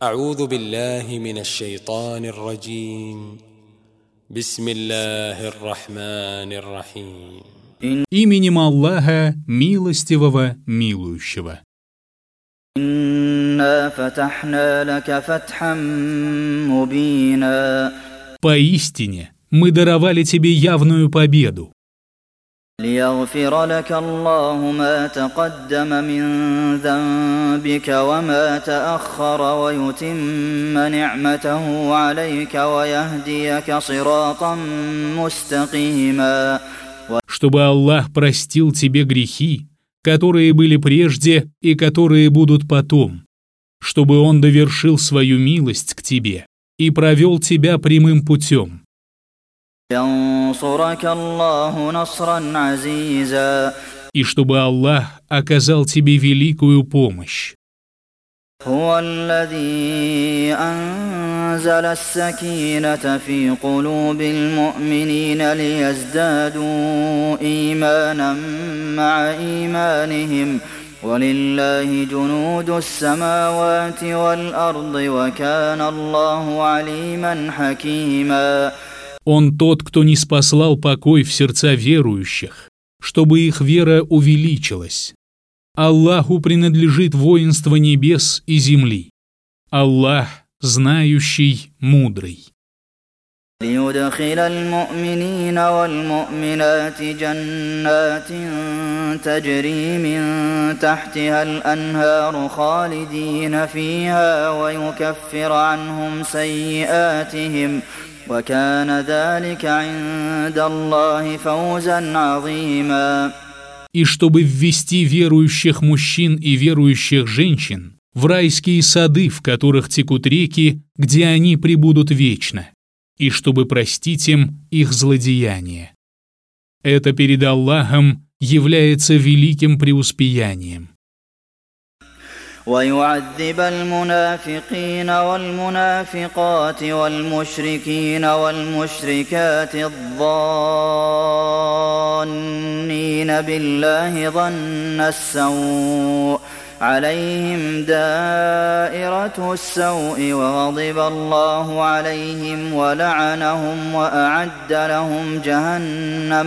أعوذ بالله من الشيطان الرجيم بسم الله الرحمن الرحيم Именем Аллаха, милостивого, милующего. إنا فتحنا لك فتحا مبينا. Поистине, мы даровали тебе явную победу, ليغفر لك الله ما تقدم من ذنبك وما تأخر ويتم نعمته عليك ويهديك صراطا مستقيما. чтобы Аллах простил тебе грехи, которые были прежде и которые будут потом, чтобы Он довершил свою милость к тебе и провел тебя прямым путем. ينصرك الله نصرا عزيزا. И чтобы Аллах оказал тебе великую помощь. هو الذي أنزل السكينة في قلوب المؤمنين ليزدادوا إيمانا مع إيمانهم ولله جنود السماوات والأرض وكان الله عليما حكيما. Он тот, кто ниспослал покой в сердца верующих, чтобы их вера увеличилась. Аллаху принадлежит воинство небес и земли. Аллах знающий, мудрый. ليدخل المؤمنين والمؤمنات جنات تجري من تحتها الأنهار خالدين فيها ويكفر عنهم سيئاتهم وكان ذلك عند الله فوزا عظيما. И чтобы ввести верующих мужчин и верующих женщин в райские сады, в которых текут реки, где они пребудут вечно, и чтобы простить им их злодеяния. Это перед Аллахом является великим преуспеянием. ويعذب المنافقين والمنافقات والمشركين والمشركات الظانين بالله ظن السوء عليهم دائرة السوء وغضب الله عليهم ولعنهم وأعد لهم جهنم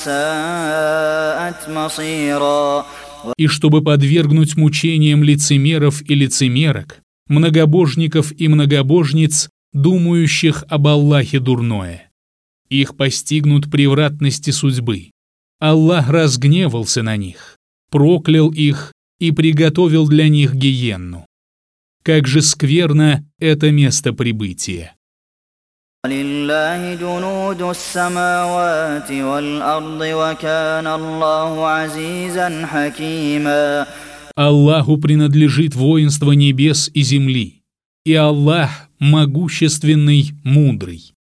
وساءت مصيرا. И чтобы подвергнуть мучениям лицемеров и лицемерок, многобожников и многобожниц, думающих об Аллахе дурное. Их постигнут превратности судьбы. Аллах разгневался на них, проклял их и приготовил для них гиенну. Как же скверно это место прибытия! لله جنود السماوات والأرض وكان الله عزيزا حكيما. Аллаху принадлежит воинство небес и земли, и Аллах могущественный, мудрый.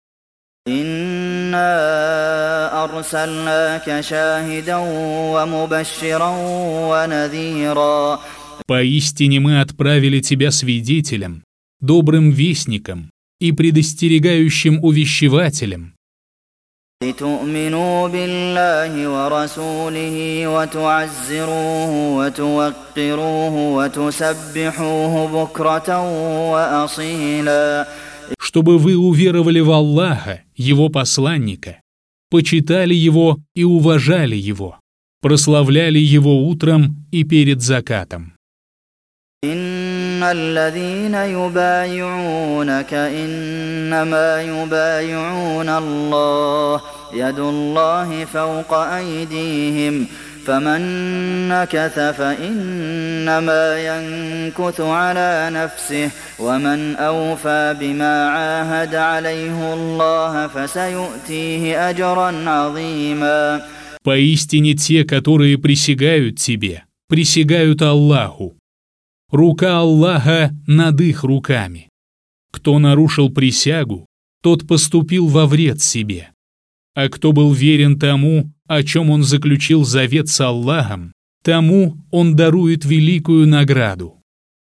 إنا أرسلناك شاهدا ومبشرا ونذيرا. Поистине мы отправили тебя свидетелем, добрым вестником и предостерегающим увещевателем, لتؤمنوا بالله ورسوله وتعزروه وتوقروه وتسبحوه بكرة وأصيلا. чтобы вы уверовали в Аллаха, Его посланника, почитали Его и уважали Его, прославляли Его утром и перед закатом. إن الذين يبايعونك إنما يبايعون الله يد الله فوق أيديهم فمن نكث فإنما ينكث على نفسه ومن أوفى بما عاهد عليه الله فسيؤتيه أجرا عظيما. Поистине те, которые присягают тебе, присягают Аллаху. Рука Аллаха над их руками. Кто нарушил присягу, тот поступил во вред себе. А кто был верен тому, о чем он заключил завет с Аллахом, тому он дарует великую награду.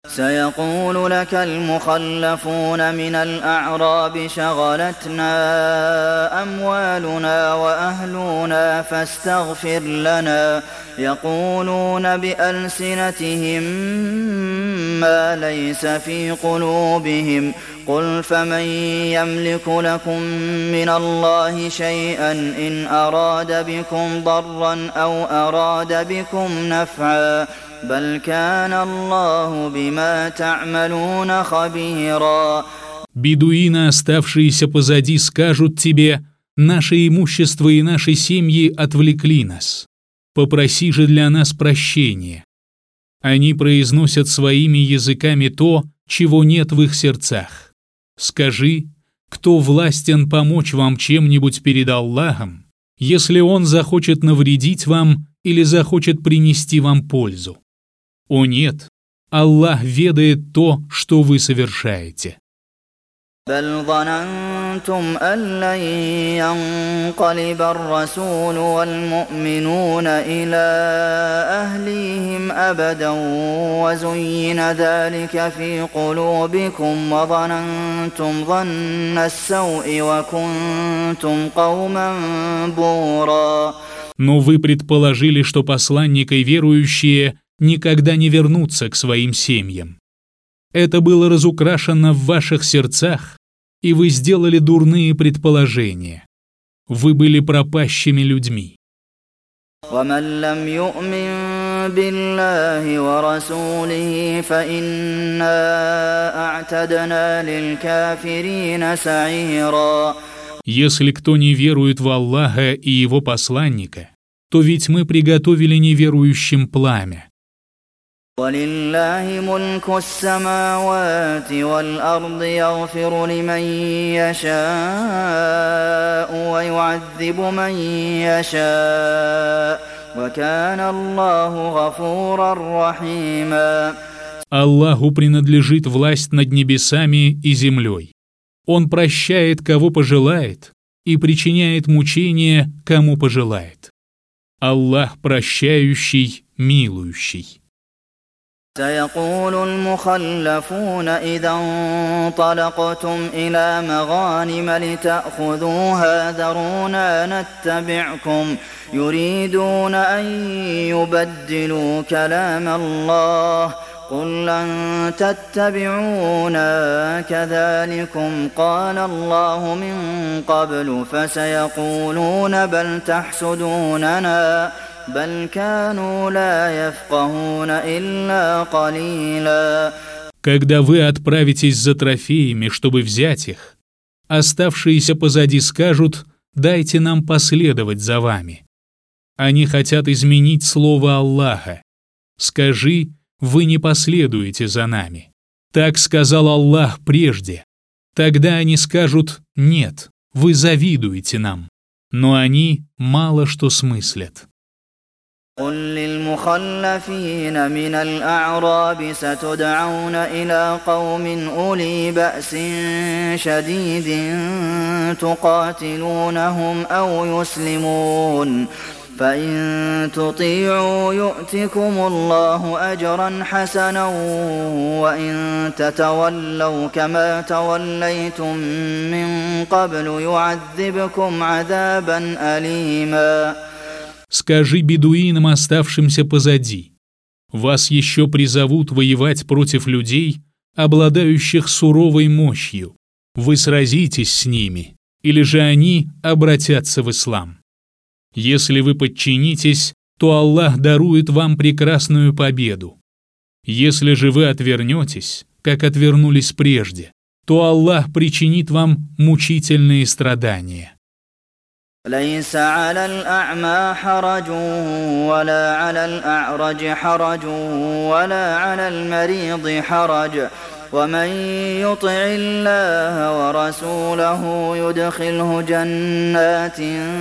سيقول لك المخلفون من الأعراب شغلتنا أموالنا وأهلنا فاستغفر لنا يقولون بألسنتهم ما ليس في قلوبهم قل فمن يملك لكم من الله شيئا إن أراد بكم ضرا أو أراد بكم نفعا بل كان الله بما تعملون خبيرا. Бедуины, оставшиеся позади, скажут тебе: «Наше имущество и наши семьи отвлекли нас. Попроси же для нас прощения». Они произносят своими языками то, чего нет в их сердцах. Скажи, кто властен помочь вам чем-нибудь перед Аллахом, если Он захочет навредить вам или захочет принести вам пользу? О нет, Аллах ведает то, что вы совершаете. بل ظننتم أن لن ينقلب الرسول والمؤمنون إلى أهليهم أبدا وزين ذلك في قلوبكم وظننتم ظن السوء وكنتم قوما بورا. Но вы предположили, что посланник и верующие никогда не вернутся к своим семьям. Это было разукрашено в ваших сердцах, и вы сделали дурные предположения. Вы были пропащими людьми. ومن لم يؤمن بالله ورسوله فإنا أعتدنا للكافرين سعيرا. Если кто не верует в Аллаха и Его посланника, то ведь мы приготовили неверующим пламя. ولله ملك السماوات والأرض يغفر لمن يشاء ويعذب من يشاء وكان الله غفورا رحيما. Аллаху принадлежит власть над небесами и землей. Он прощает, кого пожелает, и причиняет мучения, кому пожелает. Аллах прощающий, милующий. سيقول المخلفون إذا انطلقتم إلى مغانم لتأخذوها ذرونا نتبعكم يريدون أن يبدلوا كلام الله قل لن تتبعونا كذلكم قال الله من قبل فسيقولون بل تحسدوننا بل كانوا لا يفقهون إلا قليلا. Когда вы отправитесь за трофеями, чтобы взять их, оставшиеся позади скажут: «Дайте нам последовать за вами». Они хотят изменить слово Аллаха. Скажи: «Вы не последуете за нами». Так сказал Аллах прежде. Тогда они скажут: «Нет, вы завидуете нам». Но они мало что смыслят. قل للمخلفين من الأعراب ستدعون إلى قوم أولي بأس شديد تقاتلونهم أو يسلمون فإن تطيعوا يؤتكم الله أجرا حسنا وإن تتولوا كما توليتم من قبل يعذبكم عذابا أليما. Скажи бедуинам, оставшимся позади: вас еще призовут воевать против людей, обладающих суровой мощью. Вы сразитесь с ними, или же они обратятся в ислам. Если вы подчинитесь, то Аллах дарует вам прекрасную победу. Если же вы отвернетесь, как отвернулись прежде, то Аллах причинит вам мучительные страдания. ليس على الأعمى حرج ولا على الأعرج حرج ولا على المريض حرج ومن يطع الله ورسوله يدخله جنات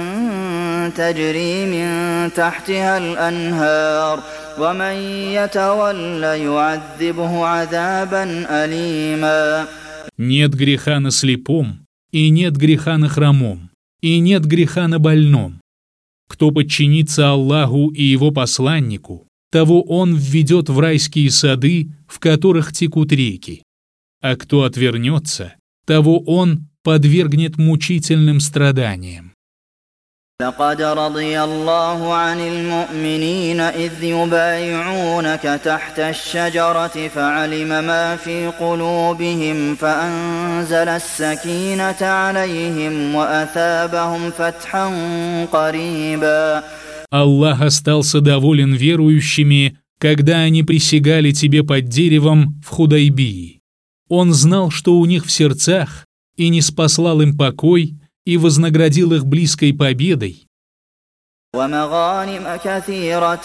تجري من تحتها الأنهار ومن يتولى يعذبه عذابا أليما. Нет греха на слепом, и нет греха на хромом, и нет греха на больном. Кто подчинится Аллаху и Его посланнику, того Он введет в райские сады, в которых текут реки. А кто отвернется, того Он подвергнет мучительным страданиям. لقد رضي الله عن المؤمنين إذ يبايعونك تحت الشجرة فعلم ما في قلوبهم فأنزل السكينة عليهم وأثابهم فتحا قريبا. Аллах остался доволен верующими, когда они присягали тебе под деревом в Худайбии. Он знал, что у них в сердцах, и ниспослал им покой, и вознаградил их близкой победой. ومغانم كثيرة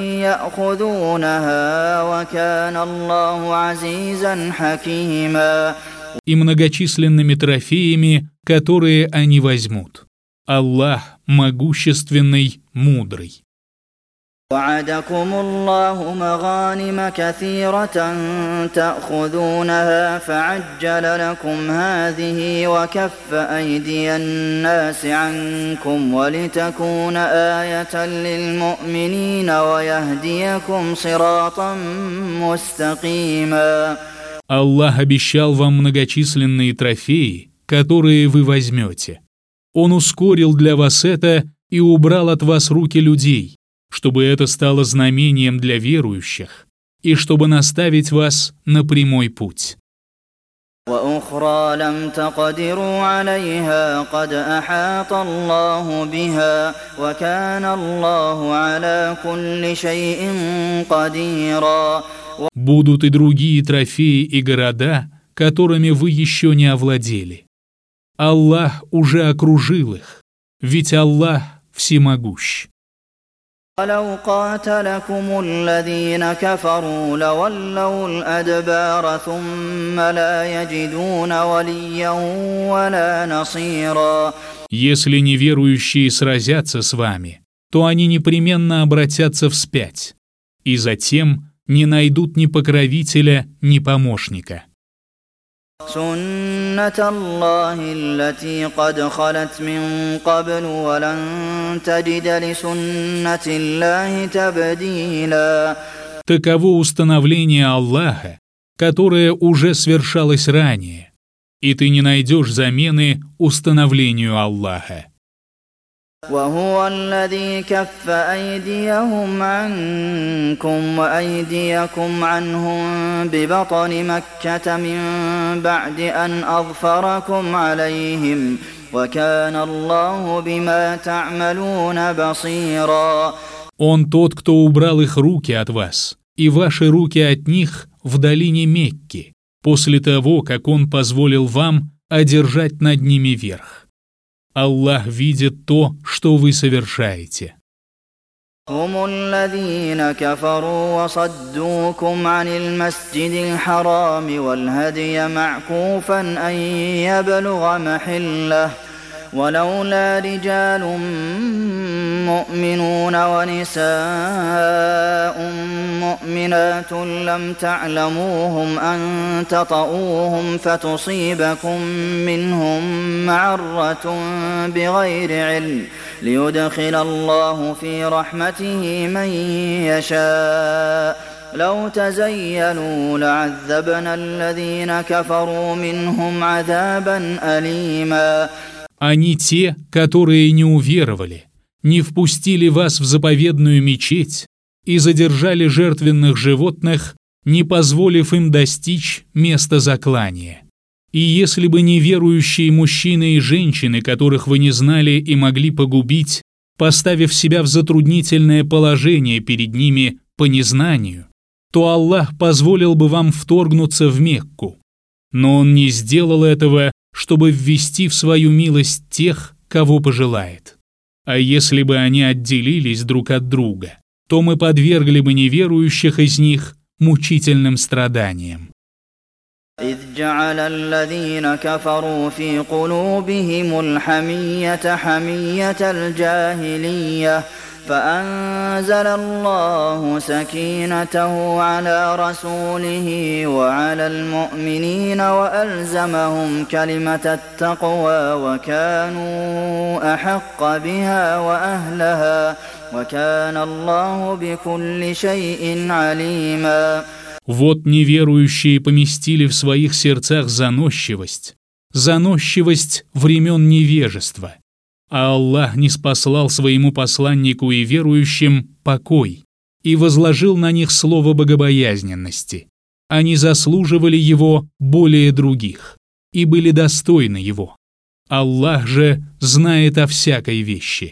يأخذونها وكان الله عزيزا حكيما. И многочисленными трофеями, которые они возьмут. Аллах могущественный, мудрый. وعدكم الله مغانم كثيرة تأخذونها فعجل لكم هذه وكف أيدي الناس عنكم ولتكون آية للمؤمنين ويهديكم صراطا مستقيما. Аллах обещал вам многочисленные трофеи, которые вы возьмете. Он ускорил для вас это и убрал от вас руки людей, чтобы это стало знамением для верующих и чтобы наставить вас на прямой путь. وأخرى لم تقدروا عليها قد أحاط الله بها وكان الله على كل شيء قديرا. Будут и другие трофеи и города, которыми вы еще не овладели. Аллах уже окружил их, ведь Аллах всемогущ. ولو قاتلكم الذين كفروا لولوا الأدبار ثم لا يجدون وليا ولا نصيرا. Если неверующие сразятся с вами, то они непременно обратятся вспять, и затем не найдут ни покровителя, ни помощника. سنة الله التي قد خلت من قبل ولن تجد لسنة الله تبديلا. Таково установление Аллаха, которое уже свершалось ранее, и ты не найдешь замены установлению Аллаха. وهو الذي كف أيديهم عنكم وأيديكم عنهم ببطن مكة من بعد أن أظفركم عليهم وكان الله بما تعملون بصيرا. Он тот, кто убрал их руки от вас, и ваши руки от них в долине Мекки, после того, как Он позволил вам одержать над ними верх. Аллах видит то, что вы совершаете. هم الذين كفروا وصدوكم عن المسجد الحرام والهدي معكوفا أن يبلغ محله ولولا رجال مؤمنون ونساء مؤمنات لم تعلموهم أن تطؤوهم فتصيبكم منهم معرة بغير علم ليدخل الله في رحمته من يشاء لو تزينوا لعذبنا الذين كفروا منهم عذابا أليما. Они те, которые не уверовали, не впустили вас в заповедную мечеть и задержали жертвенных животных, не позволив им достичь места заклания. И если бы неверующие мужчины и женщины, которых вы не знали и могли погубить, поставив себя в затруднительное положение перед ними по незнанию, то Аллах позволил бы вам вторгнуться в Мекку. Но Он не сделал этого, чтобы ввести в свою милость тех, кого пожелает. А если бы они отделились друг от друга, то мы подвергли бы неверующих из них мучительным страданиям. إذ جعل الذين كفروا في قلوبهم الحمية حمية الجاهلية فأنزل الله سكينته على رسوله وعلى المؤمنين وألزمهم كلمة التقوى وكانوا أحق بها وأهلها وكان الله بكل شيء عليما. Вот неверующие поместили в своих сердцах заносчивость времен невежества, а Аллах ниспослал своему посланнику и верующим покой и возложил на них слово богобоязненности. Они заслуживали его более других и были достойны его. Аллах же знает о всякой вещи.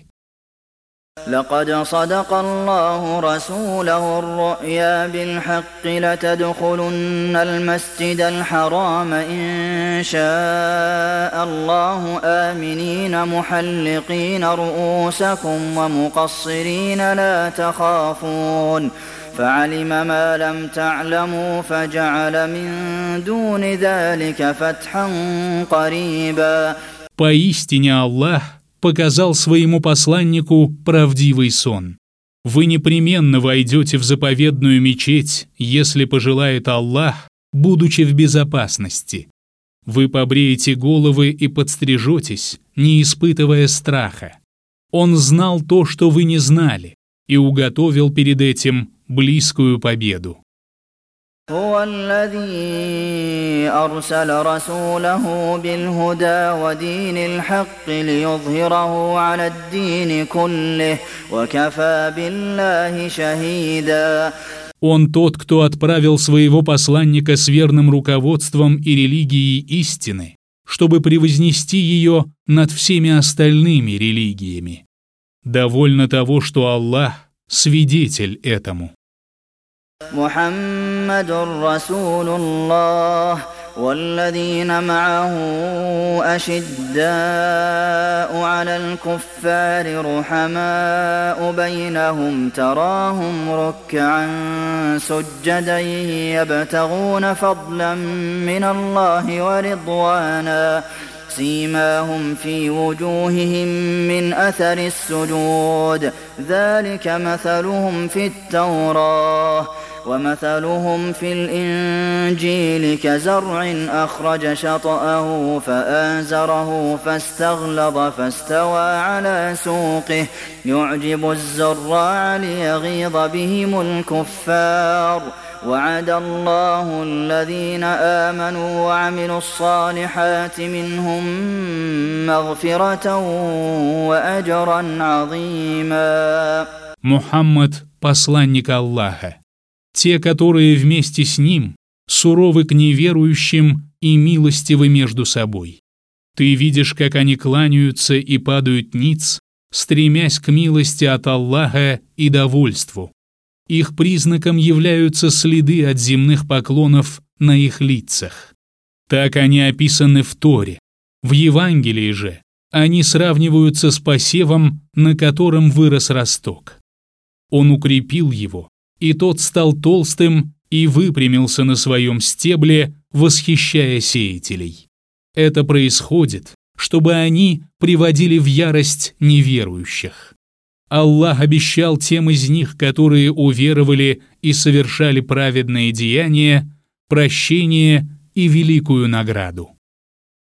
لقد صدق الله رسوله الرؤيا بالحق لتدخلن المسجد الحرام إن شاء الله آمنين محلقين رؤوسكم ومقصرين لا تخافون فعلم ما لم تعلموا فجعل من دون ذلك فتحا قريبا. Поистине Аллах показал своему посланнику правдивый сон. Вы непременно войдете в заповедную мечеть, если пожелает Аллах, будучи в безопасности. Вы побреете головы и подстрижетесь, не испытывая страха. Он знал то, что вы не знали, и уготовил перед этим близкую победу. هو الذي أرسل رسوله بالهدى ودين الحق ليظهره على الدين كله وكفى بالله شهيدا. Он тот, кто отправил своего посланника с верным руководством и религией истины, чтобы превознести ее над всеми остальными религиями. Довольно того, что Аллах – свидетель этому. محمد رسول الله والذين معه أشداء على الكفار رحماء بينهم تراهم ركعا سجدا يبتغون فضلا من الله ورضوانا سيماهم في وجوههم من أثر السجود ذلك مثلهم في التوراة ومثلهم في الإنجيل كزرع أخرج شطأه فآزره فاستغلظ فاستوى على سوقه يعجب الزراع ليغيظ بهم الكفار وعد الله الذين آمنوا وعملوا الصالحات منهم مغفرة وأجرا عظيما. Мухаммад – посланник Аллаха. Те, которые вместе с ним, суровы к неверующим и милостивы между собой. Ты видишь, как они кланяются и падают ниц, стремясь к милости от Аллаха и довольству. Их признаком являются следы от земных поклонов на их лицах. Так они описаны в Торе. В Евангелии же они сравниваются с посевом, на котором вырос росток. Он укрепил его, и тот стал толстым и выпрямился на своем стебле, восхищая сеятелей. Это происходит, чтобы они приводили в ярость неверующих. Аллах обещал тем из них, которые уверовали и совершали праведные деяния, прощение и великую награду.